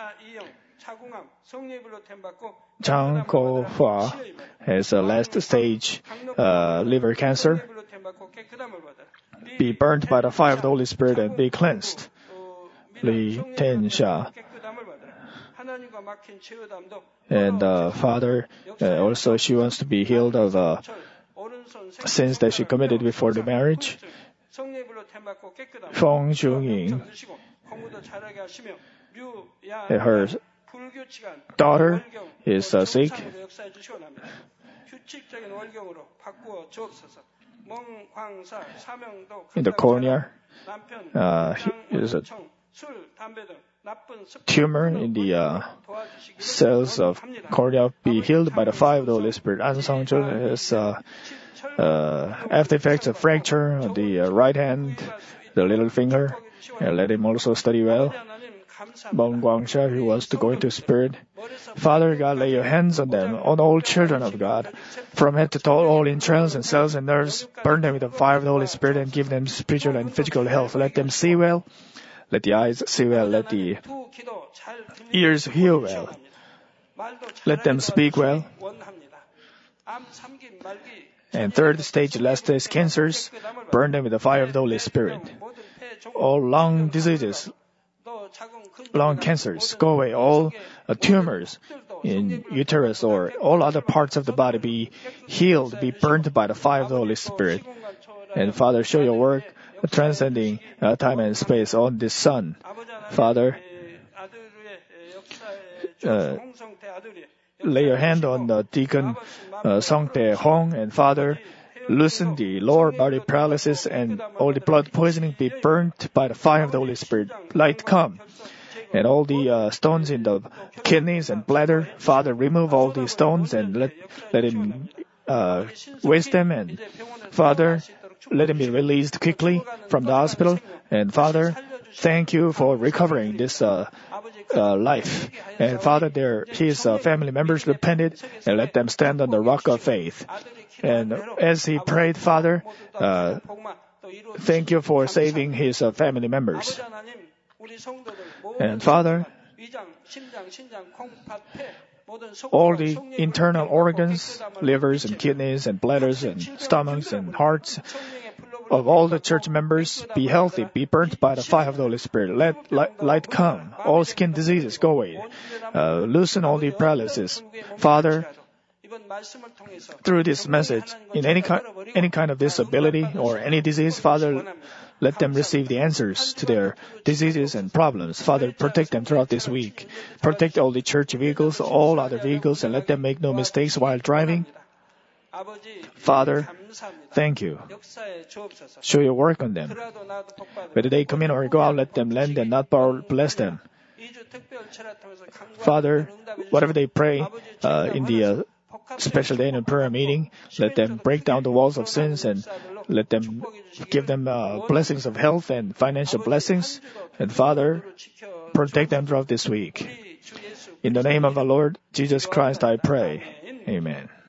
[SPEAKER 1] Chang Ko-hua has a last stage uh, liver cancer. Be burned by the fire of the Holy Spirit and be cleansed. Li Ten-sha. And uh, Father, uh, also she wants to be healed of uh, sins that she committed before the marriage. Feng Jung-ying, her daughter is uh, sick. In the cornea, uh, is a tumor in the uh, cells of cornea be healed by the fire of the Holy Spirit. An Song-chul has uh, uh, after effects of fracture of the uh, right hand, the little finger. Uh, let him also study well. Bong Guangsha, who was to go into spirit. Father God, lay your hands on them, on all children of God, from head to toe, all entrails and cells and nerves. Burn them with the fire of the Holy Spirit and give them spiritual and physical health. Let them see well. Let the eyes see well. Let the ears hear well. Let them speak well. And third stage, last stage cancers, burn them with the fire of the Holy Spirit. All lung diseases, lung cancers, go away. All uh, tumors in uterus or all other parts of the body be healed, be burned by the fire of the Holy Spirit. And Father, show your work transcending uh, time and space on this Son. Father, uh, lay your hand on the deacon uh, Song Tae Hong, and Father, loosen the lower body paralysis and all the blood poisoning be burnt by the fire of the Holy Spirit. Light come. And all the uh, stones in the kidneys and bladder, Father, remove all these stones and let let him uh, waste them. And Father, let him be released quickly from the hospital. And Father, thank you for recovering this uh, uh, life. And Father, there his uh, family members repented, and let them stand on the rock of faith. And as he prayed, Father, uh, thank you for saving his uh, family members. And Father, all the internal organs, livers and kidneys and bladders and stomachs and hearts of all the church members be healthy, be burnt by the fire of the Holy Spirit. Let light, light come. All skin diseases go away. Uh, loosen all the paralysis. Father, through this message, in any kind, any kind of disability or any disease, Father, let them receive the answers to their diseases and problems. Father, protect them throughout this week. Protect all the church vehicles, all other vehicles, and let them make no mistakes while driving. Father, thank you. Show your work on them. Whether they come in or go out, let them lend and not borrow. Bless them. Father, whatever they pray uh, in the uh, special day and prayer meeting, let them break down the walls of sins and let them give them uh, blessings of health and financial blessings. And Father, protect them throughout this week. In the name of our Lord Jesus Christ, I pray. Amen.